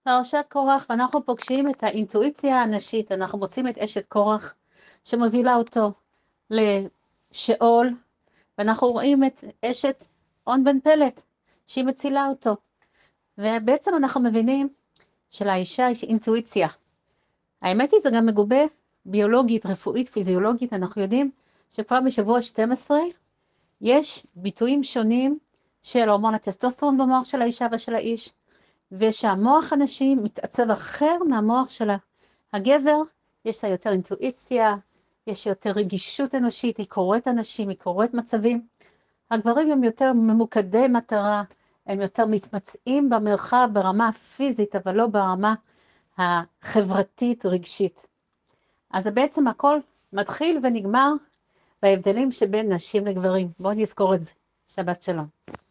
פרשת קורח, ואנחנו פוגשים את האינטואיציה הנשית. אנחנו מוצאים את אשת קורח שמובילה אותו לשאול, ואנחנו רואים את אשת און בן פלט שהיא מצילה אותו. ובעצם אנחנו מבינים שלאישה יש אינטואיציה. האמת היא, זה גם מגובה ביולוגית, רפואית, פיזיולוגית. אנחנו יודעים שכבר בשבוע 12 יש ביטויים שונים של הורמון הטסטוסטרון במוח של האישה ושל האיש, ושהמוח הנשי מתעצב אחר מהמוח שלה. הגבר יש לה יותר אינטואיציה, יש יותר רגישות אנושית, היא קוראת אנשים, היא קוראת מצבים. הגברים הם יותר ממוקדי מטרה, הם יותר מתמצאים במרחב ברמה הפיזית, אבל לא ברמה החברתית רגשית. אז בעצם הכל מתחיל ונגמר בהבדלים שבין נשים לגברים. בואו נזכור את זה. שבת שלום.